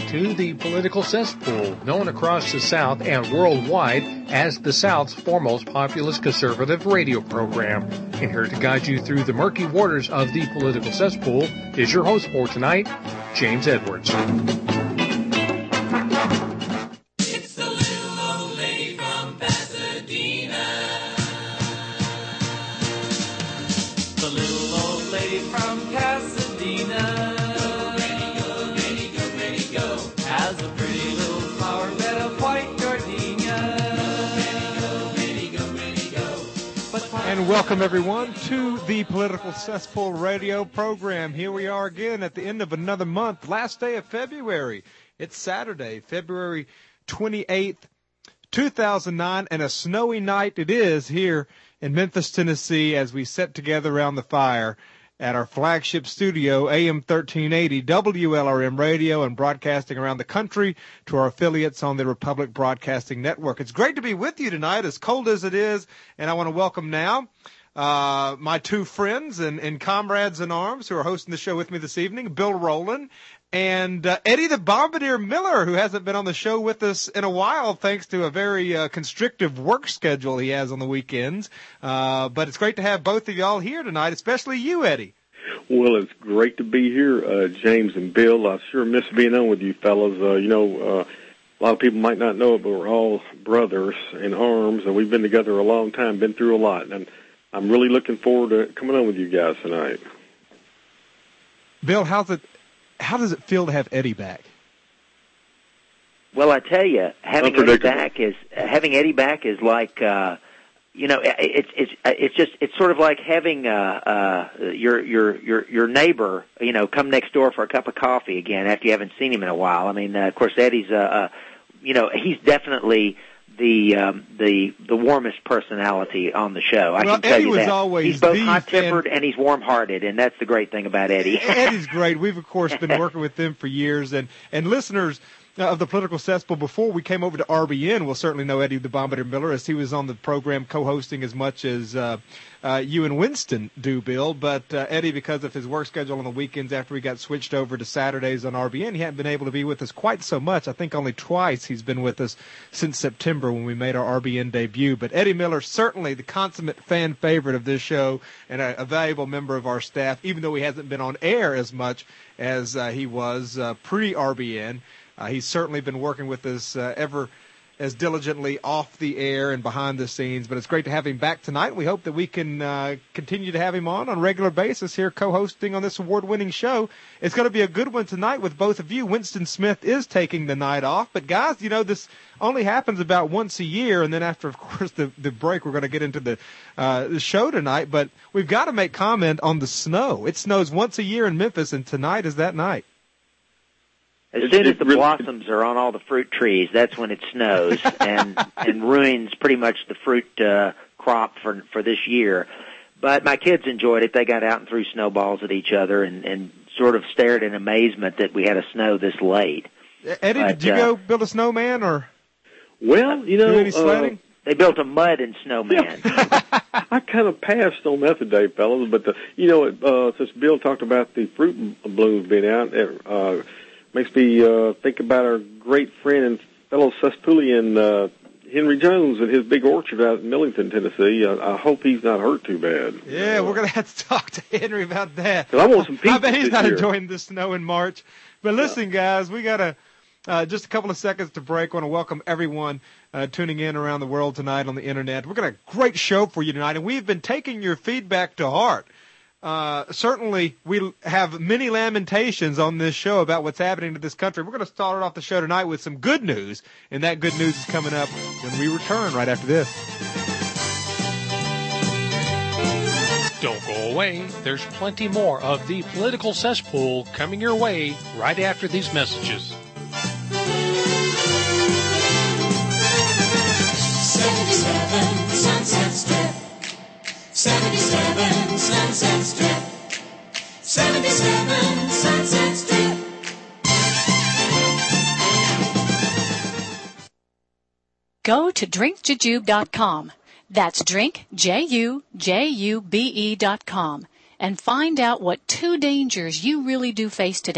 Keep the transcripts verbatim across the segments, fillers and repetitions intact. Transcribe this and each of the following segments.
to the Political Cesspool, known across the South and worldwide as the South's foremost populist conservative radio program. And here to guide you through the murky waters of the Political Cesspool is your host for tonight, James Edwards. It's the little old lady from Pasadena. The little old lady from Pasadena. And welcome, everyone, to the Political Cesspool radio program. Here we are again at the end of another month, last day of February. It's Saturday, February twenty-eighth, two thousand nine, and a snowy night it is here in Memphis, Tennessee, as we sit together around the fire at our flagship studio, A M thirteen eighty W L R M Radio, and broadcasting around the country to our affiliates on the Republic Broadcasting Network. It's great to be with you tonight, as cold as it is, and I want to welcome now uh, my two friends and, and comrades in arms who are hosting the show with me this evening, Bill Rowland and uh, Eddie the Bombardier Miller, who hasn't been on the show with us in a while thanks to a very uh, constrictive work schedule he has on the weekends. Uh, but it's great to have both of y'all here tonight, especially you, Eddie. Well, it's great to be here, uh, James and Bill. I sure miss being on with you fellas. Uh, you know, uh, a lot of people might not know it, but we're all brothers in arms, and we've been together a long time, been through a lot. And I'm really looking forward to coming on with you guys tonight. Bill, how's it? How does it feel to have Eddie back? Well, I tell you, having Eddie back is having Eddie back is like, uh, you know, it's it's it's just it's sort of like having uh, uh, your your your your neighbor, you know, come next door for a cup of coffee again after you haven't seen him in a while. I mean, uh, of course, Eddie's, uh, uh, you know, he's definitely the um, the the warmest personality on the show. I well, can tell Eddie you was that. Always he's both the hot-tempered fan- and he's warm-hearted, and that's the great thing about Eddie. Eddie's great. We've, of course, been working with them for years, and, and listeners of the Political Cesspool, before we came over to R B N, will certainly know Eddie the Bombardier Miller, as he was on the program co-hosting as much as uh, uh, you and Winston do, Bill. But uh, Eddie, because of his work schedule on the weekends after we got switched over to Saturdays on R B N, he hadn't been able to be with us quite so much. I think only twice he's been with us since September when we made our R B N debut. But Eddie Miller, certainly the consummate fan favorite of this show and a, a valuable member of our staff, even though he hasn't been on air as much as uh, he was uh, pre-R B N. Uh, he's certainly been working with us uh, ever as diligently off the air and behind the scenes, but it's great to have him back tonight. We hope that we can uh, continue to have him on on a regular basis here co-hosting on this award-winning show. It's going to be a good one tonight with both of you. Winston Smith is taking the night off, but guys, you know, this only happens about once a year, and then after, of course, the, the break, we're going to get into the, uh, the show tonight, but we've got to make comment on the snow. It snows once a year in Memphis, and tonight is that night. As soon as the blossoms are on all the fruit trees, that's when it snows and and ruins pretty much the fruit uh, crop for for this year. But my kids enjoyed it. They got out and threw snowballs at each other and, and sort of stared in amazement that we had a snow this late. Eddie, but, did you uh, go build a snowman or? Well, you know, do any sledding? Uh, they built a mud and snowman. I kind of passed on that today, fellas. But the, you know, uh, since Bill talked about the fruit blooms being out, uh, makes me uh, think about our great friend and fellow Cesspoolian, uh, Henry Jones, and his big orchard out in Millington, Tennessee. I, I hope he's not hurt too bad. Yeah, we're going to have to talk to Henry about that. I want some pizza I bet he's this not year. enjoying the snow in March. But listen, guys, we got to uh, just a couple of seconds to break. I want to welcome everyone uh, tuning in around the world tonight on the Internet. We've got a great show for you tonight, and we've been taking your feedback to heart. Uh, certainly, we have many lamentations on this show about what's happening to this country. We're going to start off the show tonight with some good news, and that good news is coming up when we return right after this. Don't go away. There's plenty more of the Political Cesspool coming your way right after these messages. seventy-seven Sunset Strip. seventy-seven Sunset Strip. seventy-seven Sunset Strip. Go to drink jujube dot com. That's drink, J U J U B E dot com. And find out what two dangers you really do face today.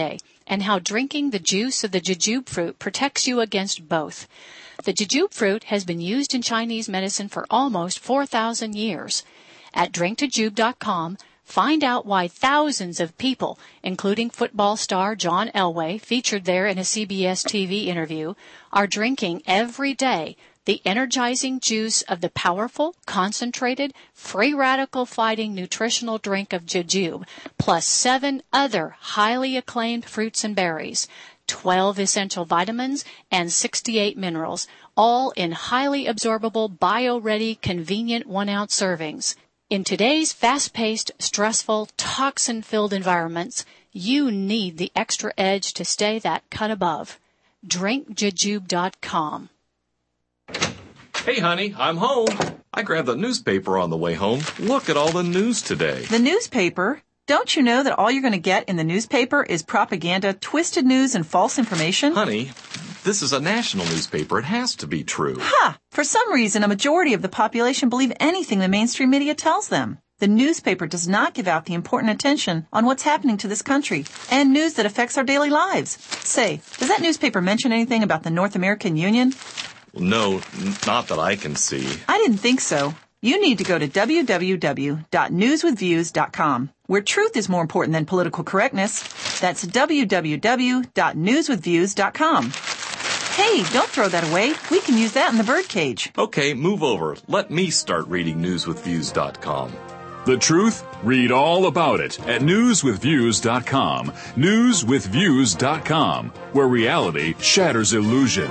and how drinking the juice of the jujube fruit protects you against both. The jujube fruit has been used in Chinese medicine for almost four thousand years. At drink jujube dot com, find out why thousands of people, including football star John Elway, featured there in a C B S T V interview, are drinking every day the energizing juice of the powerful, concentrated, free radical-fighting nutritional drink of jujube, plus seven other highly acclaimed fruits and berries, twelve essential vitamins, and sixty-eight minerals, all in highly absorbable, bio-ready, convenient one-ounce servings. In today's fast-paced, stressful, toxin-filled environments, you need the extra edge to stay that cut above. drink jujube dot com. Hey, honey, I'm home. I grabbed the newspaper on the way home. Look at all the news today. The newspaper? Don't you know that all you're going to get in the newspaper is propaganda, twisted news, and false information? Honey, this is a national newspaper. It has to be true. Ha! For some reason, a majority of the population believe anything the mainstream media tells them. The newspaper does not give out the important attention on what's happening to this country and news that affects our daily lives. Say, does that newspaper mention anything about the North American Union? No, n- not that I can see. I didn't think so. You need to go to w w w dot news with views dot com, where truth is more important than political correctness. That's w w w dot news with views dot com. Hey, don't throw that away. We can use that in the birdcage. Okay, move over. Let me start reading news with views dot com. The truth? Read all about it at news with views dot com. news with views dot com, where reality shatters illusion.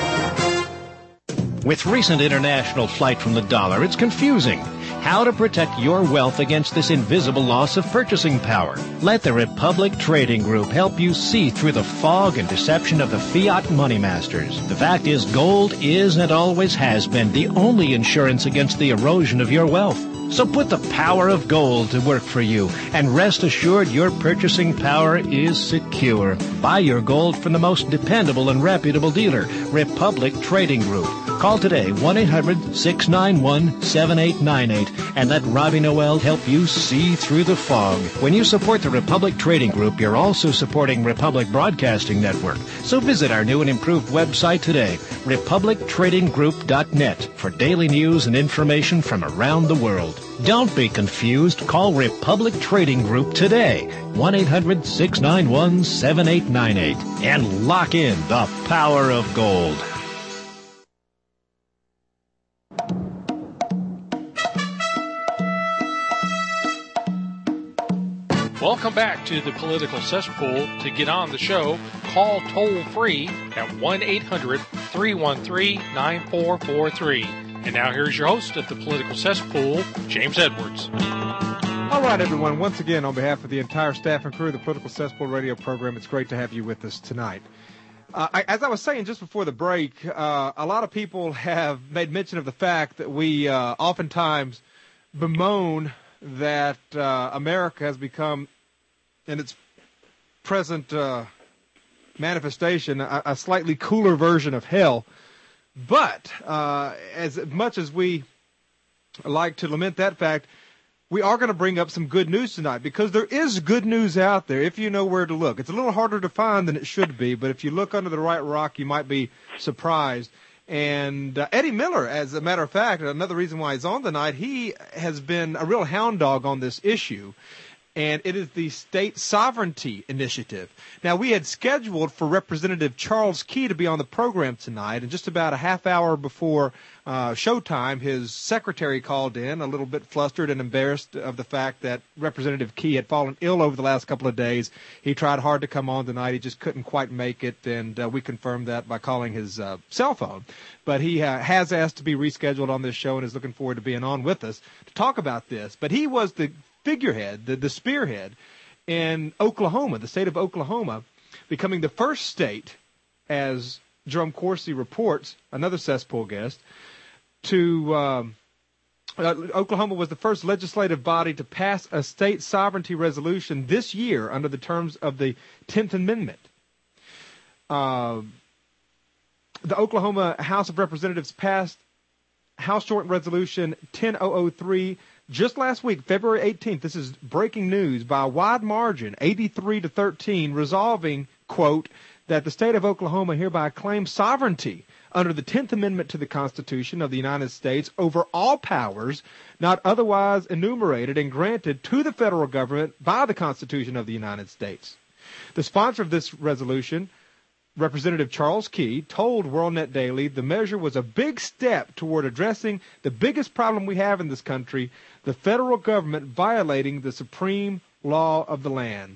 With recent international flight from the dollar, it's confusing. How to protect your wealth against this invisible loss of purchasing power. Let the Republic Trading Group help you see through the fog and deception of the fiat money masters. The fact is, gold is and always has been the only insurance against the erosion of your wealth. So put the power of gold to work for you, and rest assured your purchasing power is secure. Buy your gold from the most dependable and reputable dealer, Republic Trading Group. Call today, one eight hundred six nine one seven eight nine eight, and let Robbie Noel help you see through the fog. When you support the Republic Trading Group, you're also supporting Republic Broadcasting Network. So visit our new and improved website today, republic trading group dot net, for daily news and information from around the world. Don't be confused. Call Republic Trading Group today, one eight hundred six nine one seven eight nine eight, and lock in the power of gold. Welcome back to the Political Cesspool. To get on the show, call toll-free at one eight hundred three one three nine four four three. And now here's your host of the Political Cesspool, James Edwards. All right, everyone. Once again, on behalf of the entire staff and crew of the Political Cesspool radio program, it's great to have you with us tonight. Uh, I, as I was saying just before the break, uh, a lot of people have made mention of the fact that we uh, oftentimes bemoan that uh, America has become, in its present uh, manifestation, a, a slightly cooler version of hell. But uh, as much as we like to lament that fact, we are going to bring up some good news tonight, because there is good news out there if you know where to look. It's a little harder to find than it should be, but if you look under the right rock, you might be surprised. And uh, Eddie Miller, as a matter of fact, another reason why he's on tonight, he has been a real hound dog on this issue, and it is the State Sovereignty Initiative. Now, we had scheduled for Representative Charles Key to be on the program tonight, and just about a half hour before uh, showtime, his secretary called in, a little bit flustered and embarrassed of the fact that Representative Key had fallen ill over the last couple of days. He tried hard to come on tonight. He just couldn't quite make it, and uh, we confirmed that by calling his uh, cell phone. But he uh, has asked to be rescheduled on this show and is looking forward to being on with us to talk about this. But he was the figurehead, the, the spearhead in Oklahoma, the state of Oklahoma, becoming the first state, as Jerome Corsi reports, another cesspool guest, to um, uh, Oklahoma was the first legislative body to pass a state sovereignty resolution this year under the terms of the tenth Amendment. Uh, the Oklahoma House of Representatives passed House Joint Resolution ten thousand three just last week, February eighteenth. This is breaking news, by a wide margin, eighty-three to thirteen, resolving, quote, that the state of Oklahoma hereby claims sovereignty under the tenth Amendment to the Constitution of the United States over all powers not otherwise enumerated and granted to the federal government by the Constitution of the United States. The sponsor of this resolution, Representative Charles Key, told WorldNet Daily the measure was a big step toward addressing the biggest problem we have in this country, the federal government violating the supreme law of the land.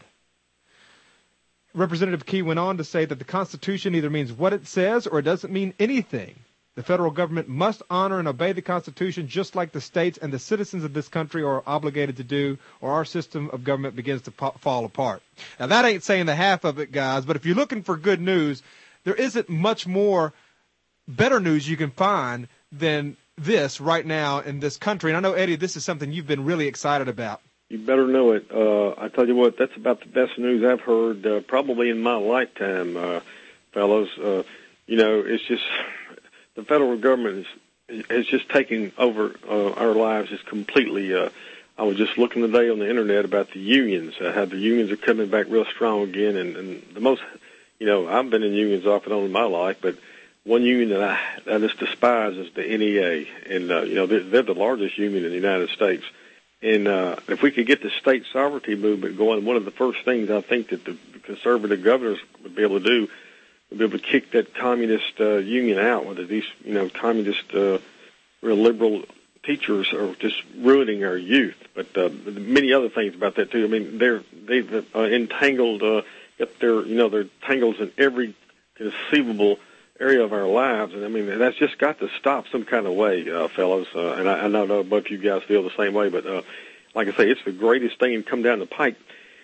Representative Key went on to say that the Constitution either means what it says or it doesn't mean anything. The federal government must honor and obey the Constitution just like the states and the citizens of this country are obligated to do, or our system of government begins to po- fall apart. Now, that ain't saying the half of it, guys, but if you're looking for good news, there isn't much more better news you can find than this right now in this country. And I know, Eddie, this is something you've been really excited about. You better know it. Uh, I tell you what, that's about the best news I've heard uh, probably in my lifetime, uh, fellows. Uh, you know, it's just the federal government is, is just taking over uh, our lives just completely. Uh, I was just looking today on the Internet about the unions, uh, how the unions are coming back real strong again. And, and the most, you know, I've been in unions off and on in my life, but one union that I, I just despise is the N E A. And, uh, you know, they're, they're the largest union in the United States. And uh, if we could get the state sovereignty movement going, one of the first things I think that the conservative governors would be able to do would be able to kick that communist uh, union out, whether these, you know, communist, uh, real liberal teachers are just ruining our youth. But uh, many other things about that, too. I mean, they're, they've uh, entangled, uh, got their, you know, their tangles in every conceivable area of our lives, and I mean that's just got to stop some kind of way, uh, fellas. Uh, and I, I know both of you guys feel the same way, but uh, like I say, it's the greatest thing to come down the pike.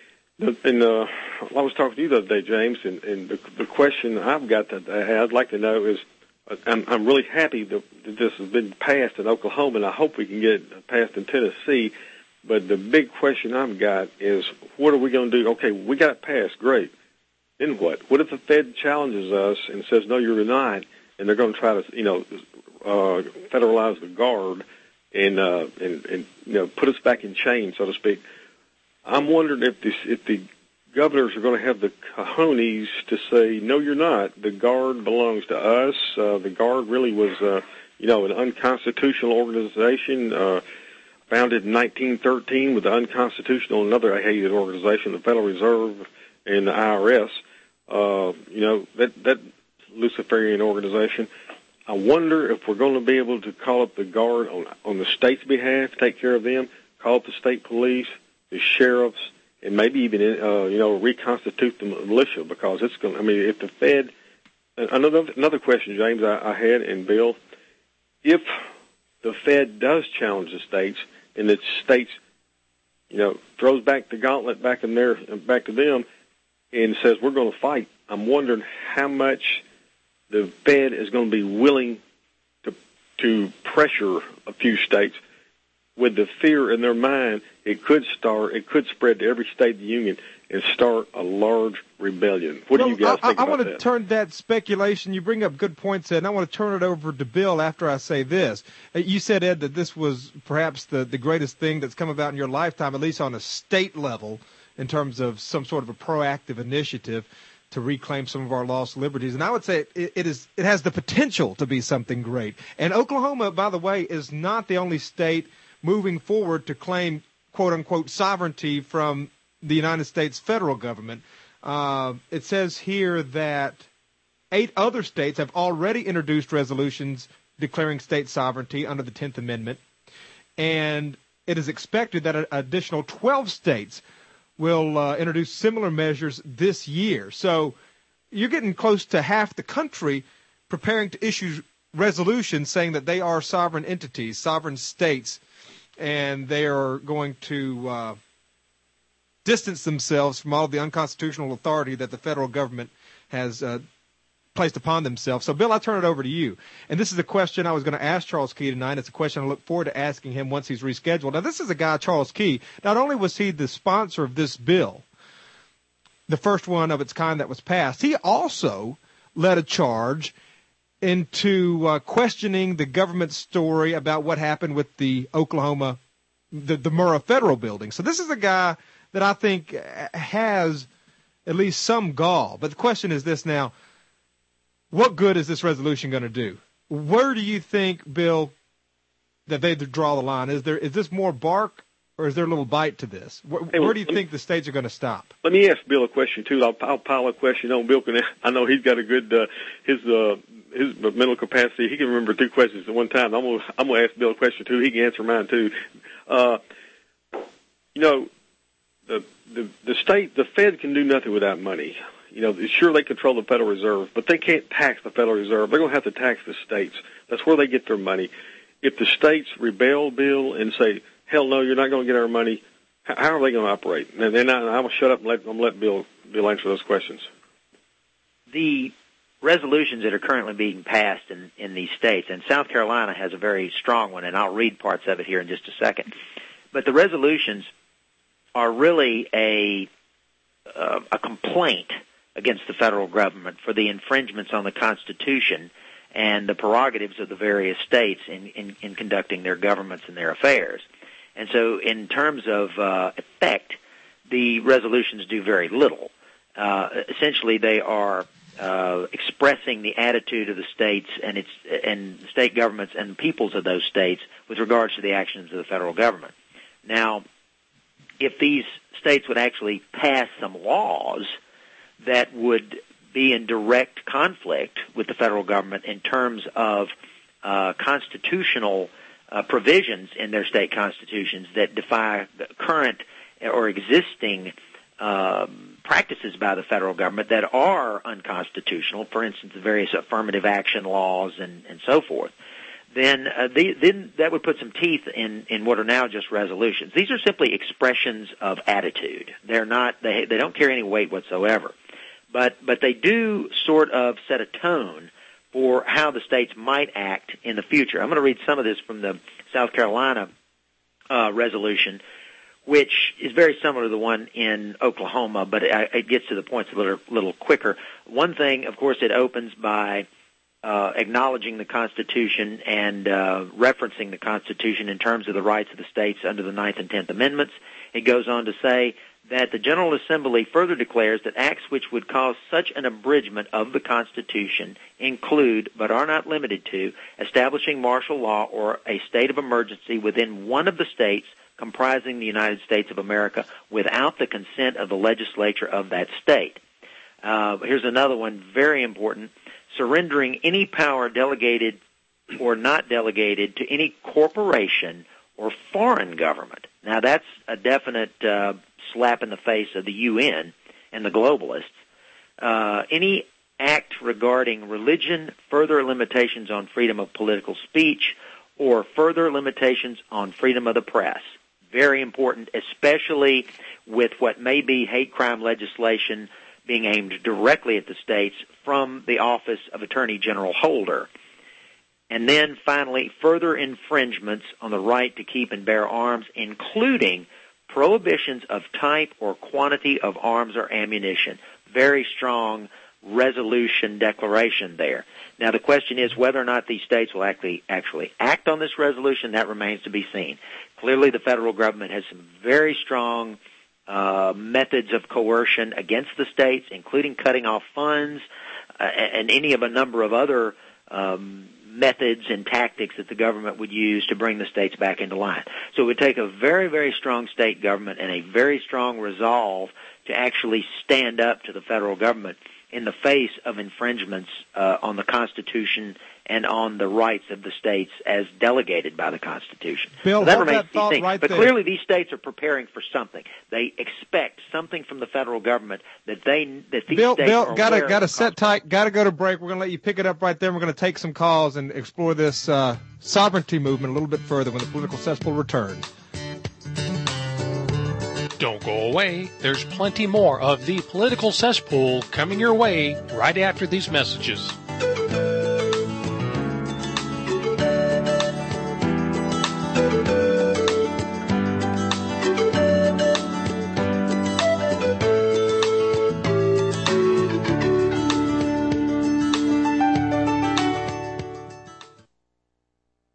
And uh, I was talking to you the other day, James, and, and the, the question I've got that I'd like to know is, uh, I'm, I'm really happy that, that this has been passed in Oklahoma, and I hope we can get it passed in Tennessee. But the big question I've got is, what are we going to do? Okay, we got it passed, great. Then what? What if the Fed challenges us and says, no, you're not, and they're going to try to, you know, uh, federalize the guard and, uh, and, and, you know, put us back in chains, so to speak. I'm wondering if this, if the governors are going to have the cojones to say, no, you're not. The guard belongs to us. Uh, the guard really was, uh, you know, an unconstitutional organization, uh, founded in nineteen thirteen with the unconstitutional, another hated organization, the Federal Reserve and the I R S. Uh, you know, that, that Luciferian organization. I wonder if we're going to be able to call up the guard on, on the state's behalf, take care of them, call up the state police, the sheriffs, and maybe even, uh, you know, reconstitute the militia, because it's going to, I mean, if the Fed, another, another question, James, I, I had, and Bill, if the Fed does challenge the states and the states, you know, throws back the gauntlet back in there, back to them, and says we're going to fight, I'm wondering how much the Fed is going to be willing to to pressure a few states with the fear in their mind it could start, it could spread to every state in the union and start a large rebellion. What well, do you guys I, think I, about I want that? to turn that speculation. You bring up good points, Ed, and I want to turn it over to Bill after I say this. You said, Ed, that this was perhaps the, the greatest thing that's come about in your lifetime, at least on a state level, in terms of some sort of a proactive initiative to reclaim some of our lost liberties. And I would say it, it is it has the potential to be something great. And Oklahoma, by the way, is not the only state moving forward to claim, quote-unquote, sovereignty from the United States federal government. Uh, it says here that eight other states have already introduced resolutions declaring state sovereignty under the tenth Amendment. And it is expected that an additional twelve states will uh, introduce similar measures this year. So you're getting close to half the country preparing to issue resolutions saying that they are sovereign entities, sovereign states, and they are going to uh, distance themselves from all of the unconstitutional authority that the federal government has uh, placed upon themselves. So, Bill, I'll turn it over to you. And this is a question I was going to ask Charles Key tonight. It's a question I look forward to asking him once he's rescheduled. Now, this is a guy, Charles Key. Not only was he the sponsor of this bill, the first one of its kind that was passed, he also led a charge into uh, questioning the government story about what happened with the Oklahoma, the, the Murrah Federal Building. So this is a guy that I think has at least some gall. But the question is this now, what good is this resolution going to do? Where do you think, Bill, that they draw the line? Is there is this more bark or is there a little bite to this? Where, hey, well, where do you think the states are going to stop? Let me ask Bill a question, too. I'll, I'll pile a question on Bill. Can, I know he's got a good, uh, his uh, his mental capacity. He can remember two questions at one time. I'm going to I'm gonna ask Bill a question, too. He can answer mine, too. Uh, you know, the, the, the state, the Fed can do nothing without money. You know, sure, they control the Federal Reserve, but they can't tax the Federal Reserve. They're going to have to tax the states. That's where they get their money. If the states rebel, Bill, and say, hell no, you're not going to get our money, how are they going to operate? And then I, I'm going to shut up and let, I'm going to let Bill, Bill answer those questions. The resolutions that are currently being passed in, in these states, and South Carolina has a very strong one, and I'll read parts of it here in just a second. But the resolutions are really a uh, a complaint against the federal government for the infringements on the Constitution and the prerogatives of the various states in, in, in conducting their governments and their affairs. And so in terms of uh, effect, the resolutions do very little. Uh, essentially, they are uh, expressing the attitude of the states and its and state governments and peoples of those states with regards to the actions of the federal government. Now, if these states would actually pass some laws that would be in direct conflict with the federal government in terms of uh, constitutional uh, provisions in their state constitutions that defy the current or existing um, practices by the federal government that are unconstitutional, for instance, the various affirmative action laws and, and so forth, then uh, the, then that would put some teeth in, in what are now just resolutions. These are simply expressions of attitude. They're not, they, they don't carry any weight whatsoever. But, but they do sort of set a tone for how the states might act in the future. I'm going to read some of this from the South Carolina uh, resolution, which is very similar to the one in Oklahoma, but it, it gets to the points a little, little quicker. One thing, of course, it opens by Uh, acknowledging the Constitution and uh, referencing the Constitution in terms of the rights of the states under the Ninth and Tenth Amendments. It goes on to say that the General Assembly further declares that acts which would cause such an abridgment of the Constitution include, but are not limited to, establishing martial law or a state of emergency within one of the states comprising the United States of America without the consent of the legislature of that state. Uh, here's another one, very important. Surrendering any power delegated or not delegated to any corporation or foreign government. Now, that's a definite uh, slap in the face of the U N and the globalists. Uh, any act regarding religion, further limitations on freedom of political speech, or further limitations on freedom of the press. Very important, especially with what may be hate crime legislation being aimed directly at the states from the office of Attorney General Holder. And then, finally, further infringements on the right to keep and bear arms, including prohibitions of type or quantity of arms or ammunition. Very strong resolution declaration there. Now, the question is whether or not these states will actually, actually act on this resolution. That remains to be seen. Clearly, the federal government has some very strong Uh, methods of coercion against the states, including cutting off funds uh, and any of a number of other um, methods and tactics that the government would use to bring the states back into line. So it would take a very, very strong state government and a very strong resolve to actually stand up to the federal government in the face of infringements uh, on the Constitution and on the rights of the states as delegated by the Constitution. Bill, so that hold remains that to be thought seen. right But there. clearly these states are preparing for something. They expect something from the federal government that they that these Bill, states Bill, are gotta aware gotta of. set tight. Gotta go to break. We're gonna let you pick it up right there. We're gonna take some calls and explore this uh, sovereignty movement a little bit further when the political cesspool returns. Don't go away. There's plenty more of the Political Cesspool coming your way right after these messages.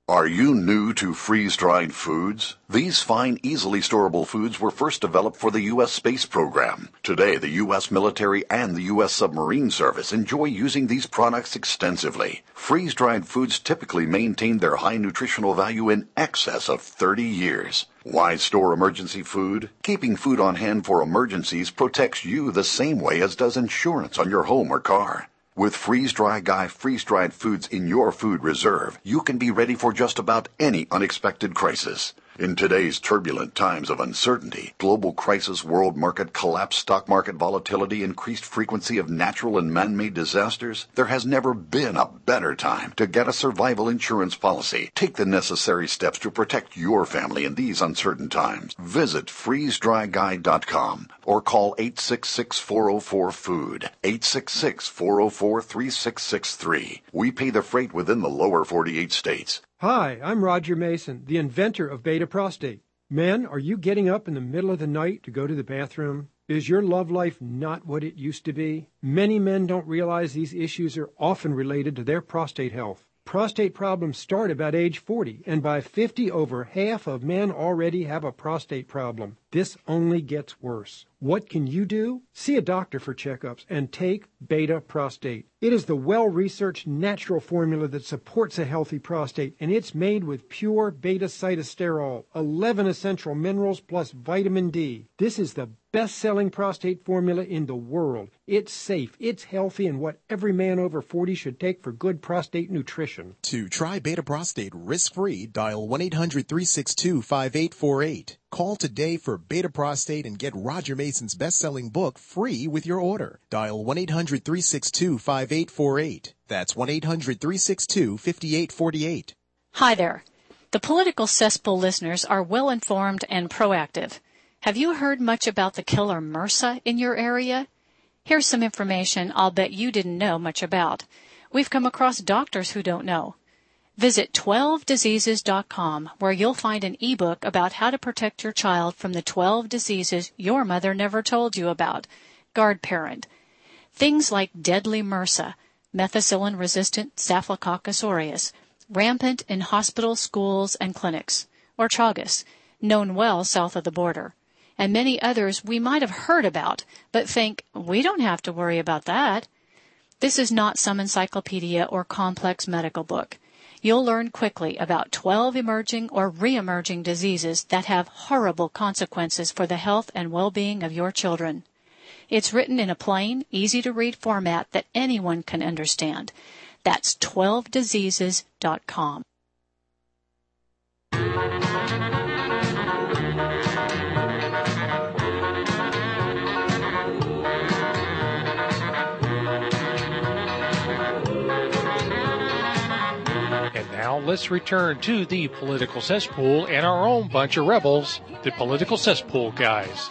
Are you new to freeze-dried foods? These fine, easily storable foods were first developed for the U S space program. Today, the U S military and the U S submarine service enjoy using these products extensively. Freeze-dried foods typically maintain their high nutritional value in excess of thirty years. Why store emergency food? Keeping food on hand for emergencies protects you the same way as does insurance on your home or car. With Freeze-Dry Guy freeze-dried foods in your food reserve, you can be ready for just about any unexpected crisis. In today's turbulent times of uncertainty, global crisis, world market collapse, stock market volatility, increased frequency of natural and man-made disasters, there has never been a better time to get a survival insurance policy. Take the necessary steps to protect your family in these uncertain times. Visit freeze dry guy dot com or call eight six six, four oh four, food, eight six six, four oh four, three six six three. We pay the freight within the lower forty-eight states. Hi, I'm Roger Mason, the inventor of Beta Prostate. Men, are you getting up in the middle of the night to go to the bathroom? Is your love life not what it used to be? Many men don't realize these issues are often related to their prostate health. Prostate problems start about age forty, and by fifty, over half of men already have a prostate problem. This only gets worse. What can you do? See a doctor for checkups and take Beta Prostate. It is the well-researched natural formula that supports a healthy prostate, and it's made with pure beta-cytosterol, eleven essential minerals plus vitamin D. This is the best-selling prostate formula in the world. It's safe, it's healthy, and what every man over forty should take for good prostate nutrition. To try Beta Prostate risk-free, dial one eight hundred, three six two, five eight four eight. Call today for Beta Prostate and get Roger Mason's best-selling book free with your order. Dial one eight hundred, three six two, five eight four eight. That's one eight hundred, three six two, five eight four eight. Hi there. The Political Cesspool listeners are well-informed and proactive. Have you heard much about the killer MRSA in your area? Here's some information I'll bet you didn't know much about. We've come across doctors who don't know. Visit twelve diseases dot com, where you'll find an ebook about how to protect your child from the twelve diseases your mother never told you about. Guard parent. Things like deadly MRSA, methicillin-resistant Staphylococcus aureus, rampant in hospitals, schools, and clinics, or Chagas, known well south of the border, and many others we might have heard about, but think, we don't have to worry about that. This is not some encyclopedia or complex medical book. You'll learn quickly about twelve emerging or re-emerging diseases that have horrible consequences for the health and well-being of your children. It's written in a plain, easy-to-read format that anyone can understand. That's twelve diseases dot com. Now let's return to the Political Cesspool and our own bunch of rebels, the Political Cesspool guys.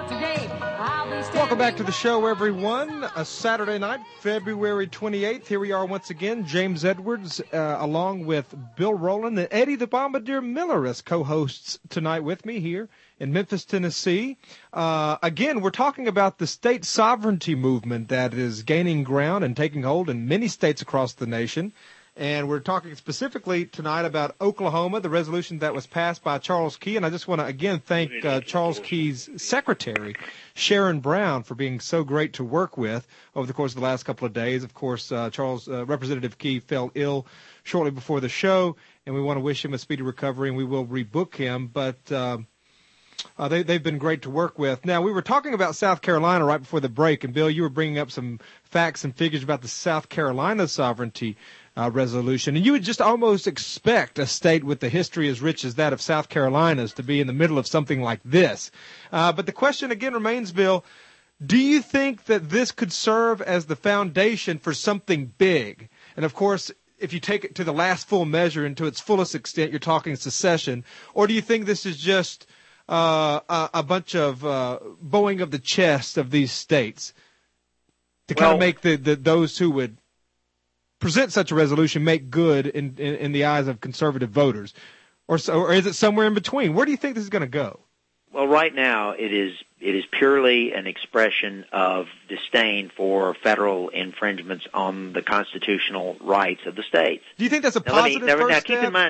Welcome back to the show, everyone. A Saturday night, February twenty-eighth. Here we are once again, James Edwards, uh, along with Bill Rowland and Eddie the Bombardier Miller as co-hosts tonight with me here in Memphis, Tennessee. Uh, again, we're talking about the state sovereignty movement that is gaining ground and taking hold in many states across the nation. And we're talking specifically tonight about Oklahoma, the resolution that was passed by Charles Key. And I just want to, again, thank uh, Charles Key's secretary, Sharon Brown, for being so great to work with over the course of the last couple of days. Of course, uh, Charles, uh, Representative Key fell ill shortly before the show, and we want to wish him a speedy recovery, and we will rebook him. But uh, uh, they, they've been great to work with. Now, we were talking about South Carolina right before the break, and, Bill, you were bringing up some facts and figures about the South Carolina sovereignty Uh, resolution. And you would just almost expect a state with a history as rich as that of South Carolina's to be in the middle of something like this. Uh, but the question again remains, Bill, do you think that this could serve as the foundation for something big? And, of course, if you take it to the last full measure and to its fullest extent, you're talking secession. Or do you think this is just uh, a, a bunch of uh, bowing of the chest of these states to kind well, of make the, the those who would present such a resolution make good in, in, in the eyes of conservative voters? Or, so, or is it somewhere in between? Where do you think this is going to go? Well, right now it is it is purely an expression of disdain for federal infringements on the constitutional rights of the states. Do you think that's a now, positive let me, now, first now, step? keep in mind,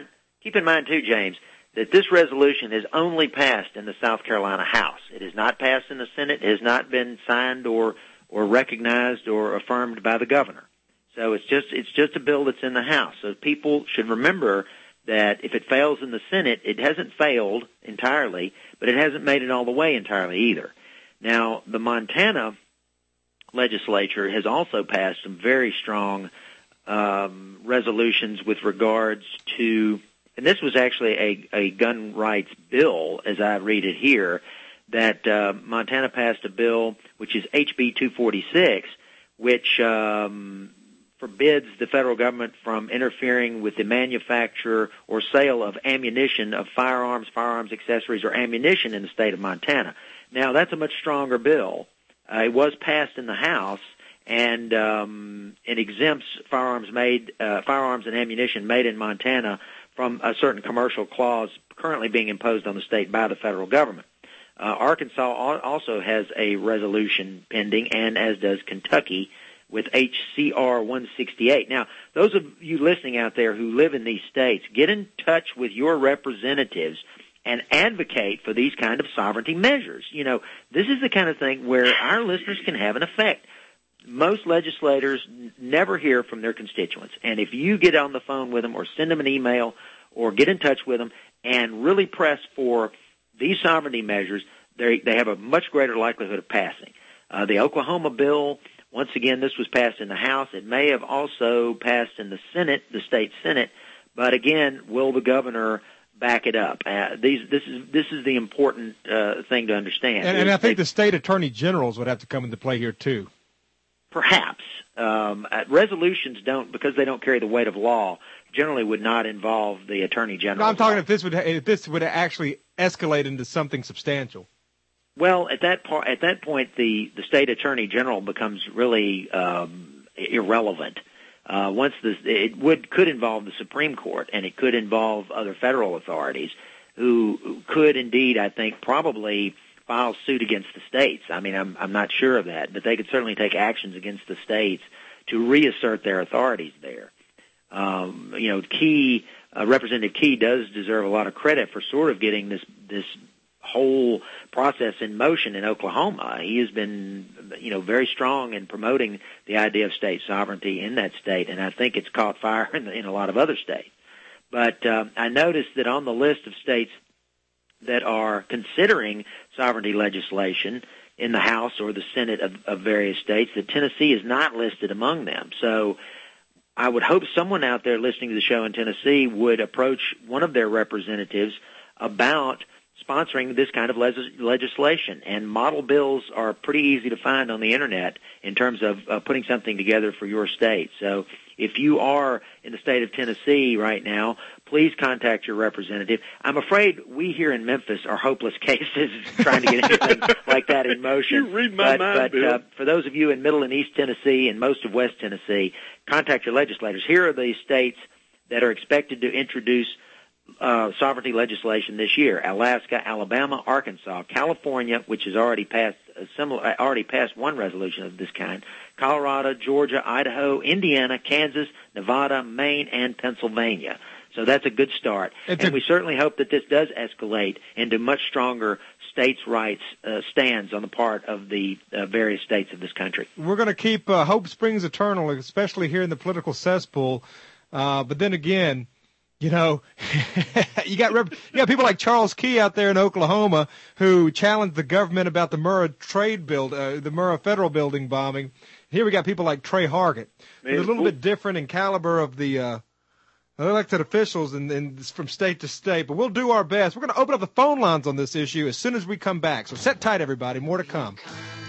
keep in mind, too, James, that this resolution is only passed in the South Carolina House. It is not passed in the Senate. It has not been signed or or recognized or affirmed by the governor. So it's just it's just a bill that's in the House. So people should remember that if it fails in the Senate, it hasn't failed entirely, but it hasn't made it all the way entirely either. Now, the Montana legislature has also passed some very strong um, resolutions with regards to, and this was actually a, a gun rights bill, as I read it here, that uh, Montana passed a bill, which is H B two forty-six, which um, forbids the federal government from interfering with the manufacture or sale of ammunition, of firearms, firearms accessories, or ammunition in the state of Montana. Now, that's a much stronger bill. Uh, it was passed in the House, and um, it exempts firearms made, uh, firearms and ammunition made in Montana from a certain commercial clause currently being imposed on the state by the federal government. Uh, Arkansas also has a resolution pending, and as does Kentucky, with H C R one sixty-eight. Now, those of you listening out there who live in these states, get in touch with your representatives and advocate for these kind of sovereignty measures. You know, this is the kind of thing where our listeners can have an effect. Most legislators n- never hear from their constituents, and if you get on the phone with them or send them an email or get in touch with them and really press for these sovereignty measures, they they have a much greater likelihood of passing. Uh, the Oklahoma bill, once again, this was passed in the House. It may have also passed in the Senate, the state Senate, but again, will the governor back it up? Uh, these, this is this is the important uh, thing to understand. And, and I think the state attorney generals would have to come into play here too. Perhaps um, uh, resolutions don't, because they don't carry the weight of law, generally would not involve the attorney general. No, I'm talking if this would if this would actually escalate into something substantial. Well, at that part, at that point, the, the state attorney general becomes really um, irrelevant. Uh, once this, it would could involve the Supreme Court, and it could involve other federal authorities who could indeed, I think, probably file suit against the states. I mean, I'm I'm not sure of that, but they could certainly take actions against the states to reassert their authorities there. Um, you know, Key, uh, Representative Key does deserve a lot of credit for sort of getting this this whole process in motion in Oklahoma. He has been, you know, very strong in promoting the idea of state sovereignty in that state, and I think it's caught fire in, in a lot of other states. But uh, I noticed that on the list of states that are considering sovereignty legislation in the House or the Senate of, of various states, that Tennessee is not listed among them. So I would hope someone out there listening to the show in Tennessee would approach one of their representatives about sponsoring this kind of legis- legislation. And model bills are pretty easy to find on the Internet in terms of uh, putting something together for your state. So if you are in the state of Tennessee right now, please contact your representative. I'm afraid we here in Memphis are hopeless cases trying to get anything like that in motion. You read my but, mind, but Bill. uh, for those of you in Middle and East Tennessee and most of West Tennessee, contact your legislators. Here are the states that are expected to introduce Uh, sovereignty legislation this year: Alaska, Alabama, Arkansas, California, which has already passed a similar, already passed one resolution of this kind, Colorado, Georgia, Idaho, Indiana, Kansas, Nevada, Maine, and Pennsylvania. So that's a good start. It's and a- we certainly hope that this does escalate into much stronger states' rights uh, stands on the part of the uh, various states of this country. We're going to keep uh, hope springs eternal, especially here in the political cesspool. Uh, but then again, you know, you got rep- you got people like Charles Key out there in Oklahoma who challenged the government about the Murrah trade build, uh, the Murrah federal building bombing. Here we got people like Trey Hargett. They're a little bit different in caliber of the uh, elected officials and, and from state to state, but we'll do our best. We're going to open up the phone lines on this issue as soon as we come back. So sit tight, everybody. More to come.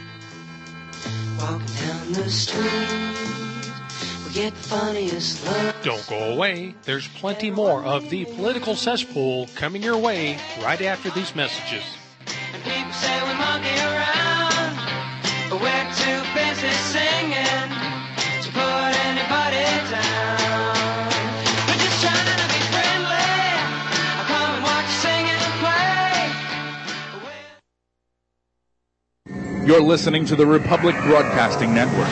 Walking down the street, we get funniest love. Don't go away. There's plenty more of the Political Cesspool coming your way right after these messages. And people say we monkey around, but we're too busy singing to put anybody down. We're just trying to be friendly. I'll come and watch you sing and play. You're listening to the Republic Broadcasting Network.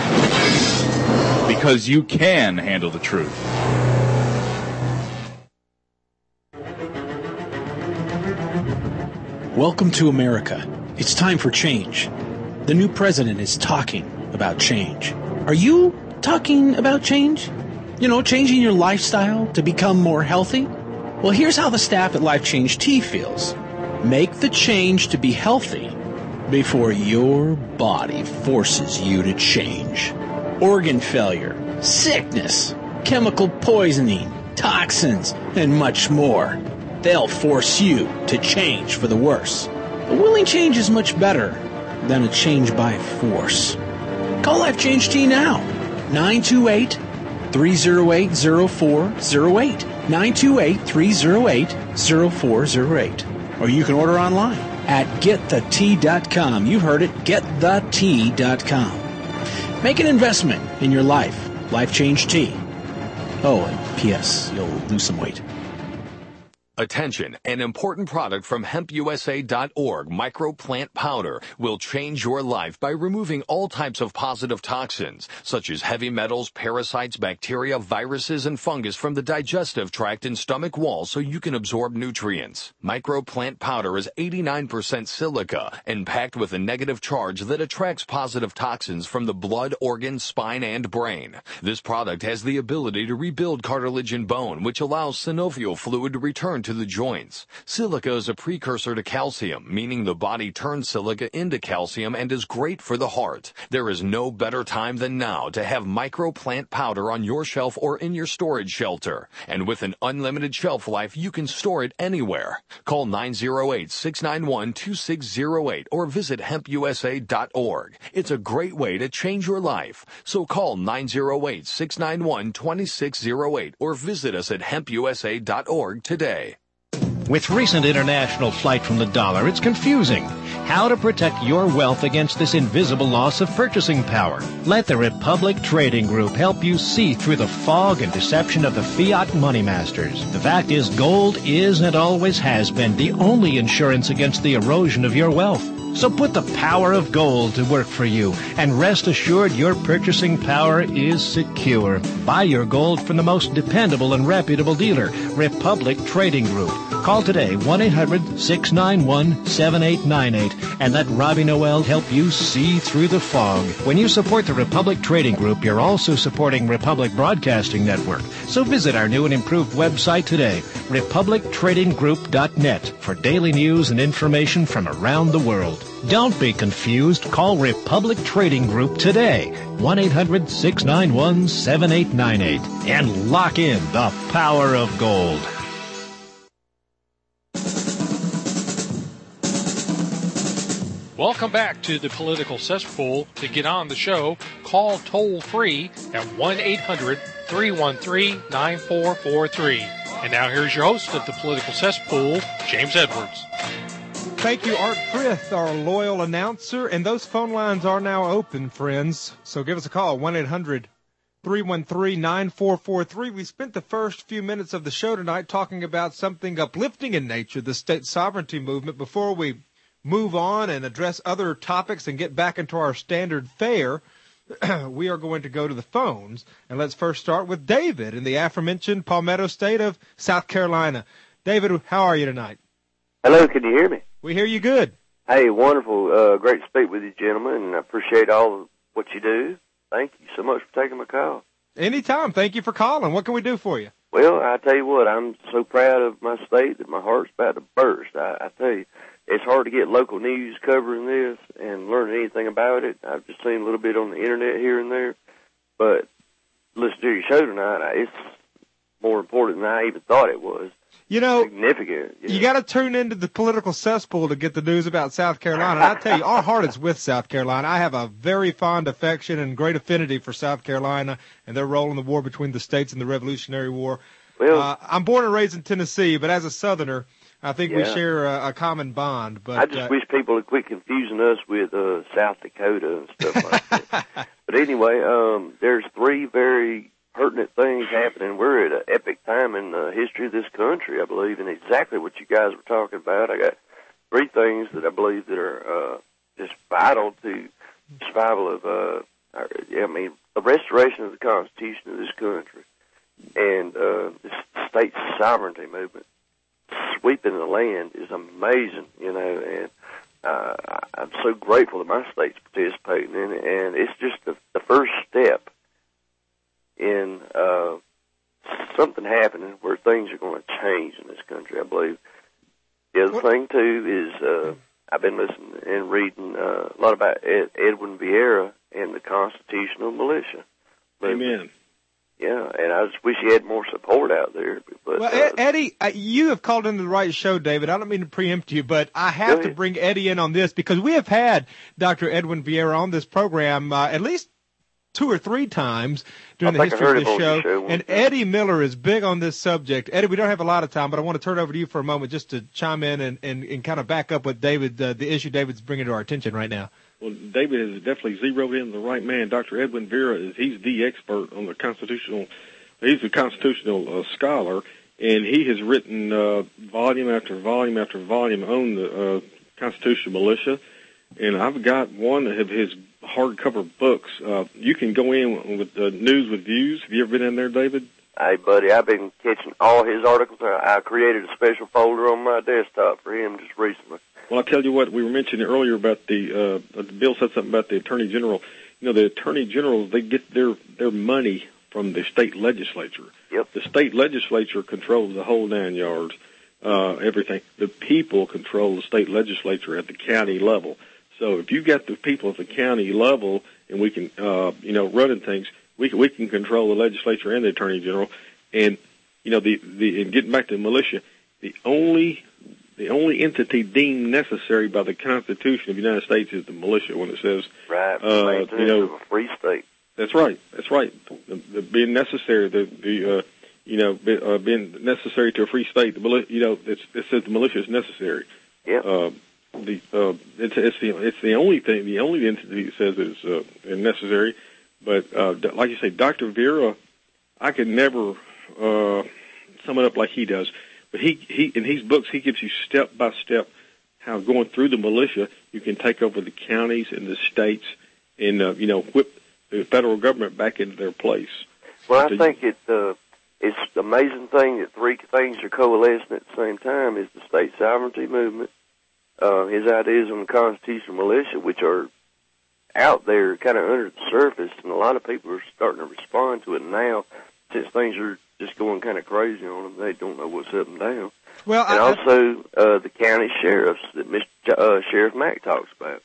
Because you can handle the truth. Welcome to America. It's time for change. The new president is talking about change. Are you talking about change? You know, changing your lifestyle to become more healthy? Well, here's how the staff at Life Change Tea feels. Make the change to be healthy before your body forces you to change. Organ failure, sickness, chemical poisoning, toxins, and much more. They'll force you to change for the worse. A willing change is much better than a change by force. Call Life Change Tea now. nine two eight, three oh eight, oh four oh eight. nine two eight, three oh eight, oh four oh eight. Or you can order online at get the tea dot com. You heard it, get the tea dot com. Make an investment in your life. Life Change Tea. Oh, and P S You'll lose some weight. Attention, an important product from hemp U S A dot org, microplant powder, will change your life by removing all types of positive toxins, such as heavy metals, parasites, bacteria, viruses, and fungus from the digestive tract and stomach wall so you can absorb nutrients. Microplant powder is eighty-nine percent silica and packed with a negative charge that attracts positive toxins from the blood, organs, spine, and brain. This product has the ability to rebuild cartilage and bone, which allows synovial fluid to return to the joints. Silica is a precursor to calcium, meaning the body turns silica into calcium and is great for the heart. There is no better time than now to have microplant powder on your shelf or in your storage shelter. And with an unlimited shelf life, you can store it anywhere. Call nine oh eight, six nine one, two six oh eight or visit hemp U S A dot org. It's a great way to change your life. So call nine oh eight, six nine one, two six oh eight or visit us at hemp U S A dot org today. With recent international flight from the dollar, it's confusing. How to protect your wealth against this invisible loss of purchasing power. Let the Republic Trading Group help you see through the fog and deception of the fiat money masters. The fact is, gold is and always has been the only insurance against the erosion of your wealth. So put the power of gold to work for you, and rest assured your purchasing power is secure. Buy your gold from the most dependable and reputable dealer, Republic Trading Group. Call today, one eight hundred, six nine one, seven eight nine eight, and let Robbie Noel help you see through the fog. When you support the Republic Trading Group, you're also supporting Republic Broadcasting Network. So visit our new and improved website today, republic trading group dot net, for daily news and information from around the world. Don't be confused. Call Republic Trading Group today, one eight hundred, six nine one, seven eight nine eight, and lock in the power of gold. Welcome back to the Political Cesspool. To get on the show, call toll-free at one eight hundred, three one three, nine four four three. And now here's your host of the Political Cesspool, James Edwards. Thank you, Art Frith, our loyal announcer. And those phone lines are now open, friends. So give us a call, one eight hundred, three one three, nine four four three. We spent the first few minutes of the show tonight talking about something uplifting in nature, the state sovereignty movement. Before we move on and address other topics and get back into our standard fare, we are going to go to the phones. And let's first start with David in the aforementioned Palmetto State of South Carolina. David, how are you tonight? Hello, can you hear me? We hear you good. Hey, wonderful. Uh, great to speak with you, gentlemen, and I appreciate all what you do. Thank you so much for taking my call. Anytime. Thank you for calling. What can we do for you? Well, I tell you what, I'm so proud of my state that my heart's about to burst. I, I tell you, it's hard to get local news covering this and learn anything about it. I've just seen a little bit on the internet here and there, but listen to your show tonight, it's more important than I even thought it was. You know, significant. You, know. you got to tune into the Political Cesspool to get the news about South Carolina. And I tell you, our heart is with South Carolina. I have a very fond affection and great affinity for South Carolina and their role in the war between the states and the Revolutionary War. Well, uh, I'm born and raised in Tennessee, but as a Southerner, I think yeah. we share a, a common bond. But I just uh, wish people would quit confusing us with uh, South Dakota and stuff like that. But anyway, um, there's three very pertinent things happening. We're at an epic time in the history of this country, I believe, and exactly what you guys were talking about. I got three things that I believe that are uh, just vital to survival of, uh, our, I mean, the restoration of the Constitution of this country and uh, the state sovereignty movement. sweeping the land is amazing, you know, and uh, I'm so grateful that my state's participating in it, and it's just the, the first step in uh, something happening where things are going to change in this country, I believe. The other what? thing, too, is uh, I've been listening and reading uh, a lot about Ed, Edwin Vieira and the constitutional militia. Amen. Yeah, and I just wish he had more support out there. But, well, uh, Eddie, uh, you have called into the right show, David. I don't mean to preempt you, but I have to bring Eddie in on this because we have had Doctor Edwin Vieira on this program uh, at least two or three times during the history of this show. show and Eddie Miller is big on this subject. Eddie, we don't have a lot of time, but I want to turn it over to you for a moment just to chime in and, and, and kind of back up what David, uh, the issue David's bringing to our attention right now. Well, David has definitely zeroed in the right man. Doctor Edwin Vieira is he's the expert on the constitutional. He's a constitutional uh, scholar, and he has written uh, volume after volume after volume on the uh, constitutional militia. And I've got one of his hardcover books. Uh, you can go in with uh, News with Views. Have you ever been in there, David? Hey, buddy, I've been catching all his articles. I created a special folder on my desktop for him just recently. Well, I'll tell you what, we were mentioning earlier about the, uh, the bill said something about the Attorney General. You know, the Attorney Generals, they get their, their money from the state legislature. Yep. The state legislature controls the whole nine yards, uh, everything. The people control the state legislature at the county level. So if you got the people at the county level and we can, uh, you know, running things, we can, we can control the legislature and the Attorney General. And, you know, the, the, and getting back to the militia, the only, the only entity deemed necessary by the Constitution of the United States is the militia when it says, right, uh, you know, a free state. That's right. That's right. The, the being necessary, the, the, uh, you know, be, uh, being necessary to a free state, the militia, you know, it's, it says the militia is necessary. Yeah. Uh, the, uh, it's, it's the, it's the only thing, the only entity that says it's, uh, necessary. But, uh, like you say, Doctor Vieira, I could never, uh, sum it up like he does. But he, he, in his books, he gives you step by step how going through the militia, you can take over the counties and the states and, uh, you know, whip the federal government back into their place. Well, I think it, uh, it's the amazing thing that three things are coalescing at the same time is the state sovereignty movement, uh, his ideas on the constitutional militia, which are out there kind of under the surface, and a lot of people are starting to respond to it now since things are just going kind of crazy on them. They don't know what's up and down. Well, and I, also uh, the county sheriffs that Mister Uh, Sheriff Mack talks about.